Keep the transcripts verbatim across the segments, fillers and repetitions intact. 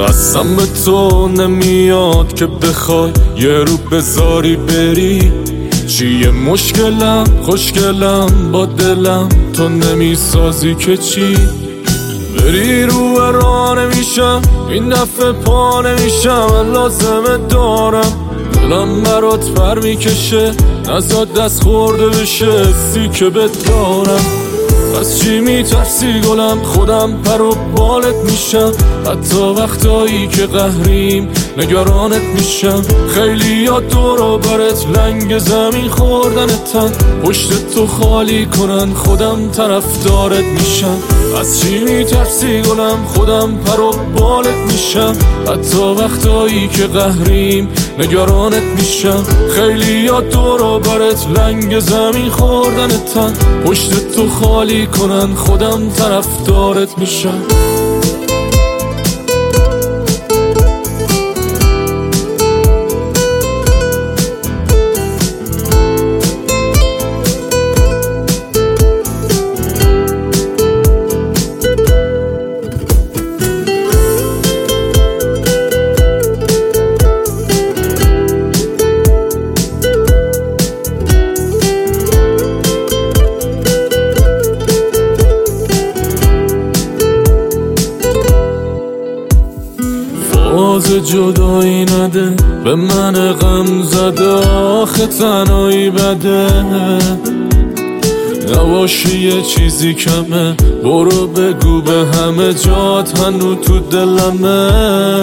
قسم به تو نمیاد که بخوای یه رو بذاری بری. چیه مشکلم خوشگلم با دلم تو نمیسازی که چی؟ بری رو راه نمیشم این دفعه پا نمیشم، لازمه دارم دلم برات پر میکشه نزاد دست خورده بشه سی که بدارم. از چی میترسی گلم خودم پر و بالت میشم، حتی وقتایی که قهریم نگرانت میشم. خیلی یاد دورو برت لنگ زمین خوردنتن، پشت تو خالی کنن خودم طرفدارت میشم. از چی میترسی گلم خودم پر و بالت میشم، حتی وقتایی که قهریم نگرانت میشم. خیلی یاد دورو برت لنگ زمین خوردنتن، پشت تو خالی کنن خودم طرفدارت میشم. باز جدایی نده به من غم زده، آخه تنهایی بده. نباشی یه چیزی کمه برو بگو به همه جات هنو تو دلمه.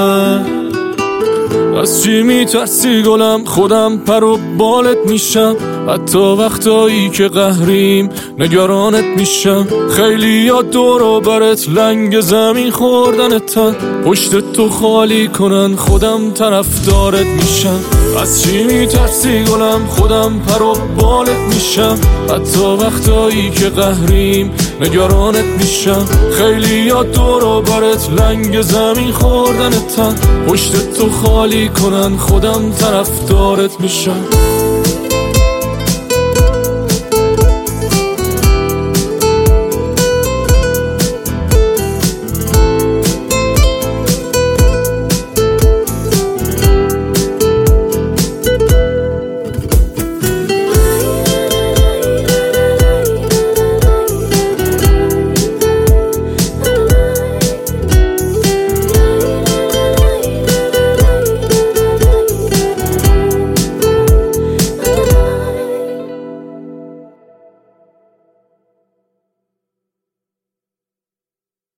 از چی میترسی گلم خودم پر و بالت میشم، حتی وقتایی که قهریم نگرانت میشم. خیلی یاد دورو برت لنگ زمین خوردنتن، پشت تو خالی کنن خودم طرفدارت میشم. از چی میترسی گلم خودم پر و بالت میشم، حتی وقتایی که قهریم نگرانت میشم. خیلی یاد دورو برت لنگ زمین خوردنتن، پشت تو خالی کنن خودم طرفدارت میشم.